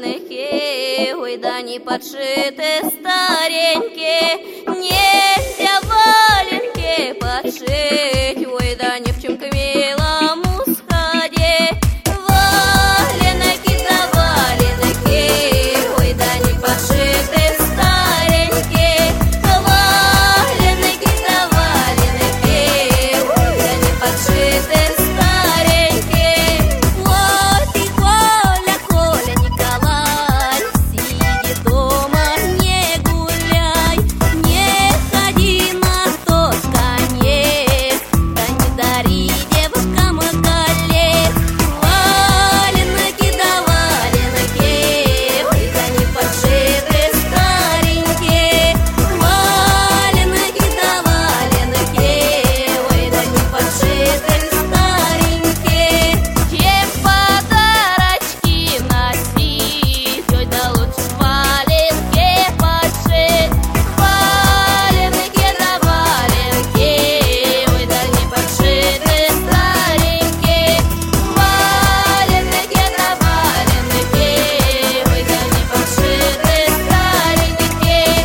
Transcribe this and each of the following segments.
валенки, ой, да не подшиты старенькие. Нельзя валенки подшить, ой, да ни в чем к милому сходе. Валенки да валенки, ой, да не подшиты старенькие. Валенки да валенки, ой, да не подшиты старенькие. Вот и Коля, Коля, Николай, сиди дома, не гуляй, не ходи на тот конец, да не дари девушкам колец. Валенки да валенки, ой, да не подшиты старенькие. Валенки да валенки, ой, да не подшиты старенькие. Чем подарочки носить, ой, да лучше валенки подшить. Валенки да валенки, ой, да не подшиты старенькие. Валенки да валенки, ой, да не подшиты старенькие.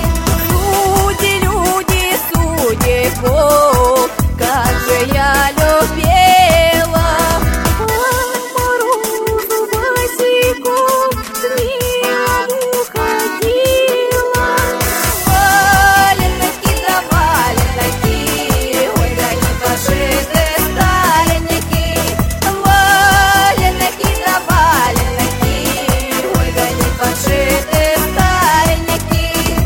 Люди, судьбу, как же я любила по морозу босиком к милому ходила. Валенки да валенки, ой, да не подшиты старенькие. Валенки да валенки, ой, да не подшиты старенькие.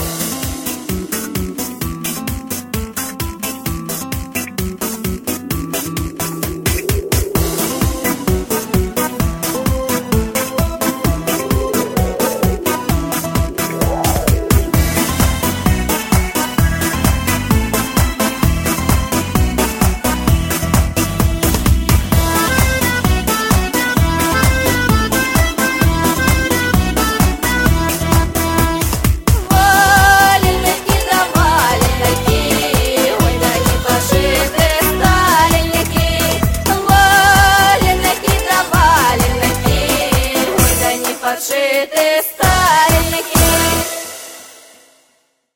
Валенки да валенки, ой, да не подшиты старенькие. Валенки да валенки, ой, да не подшиты старенькие.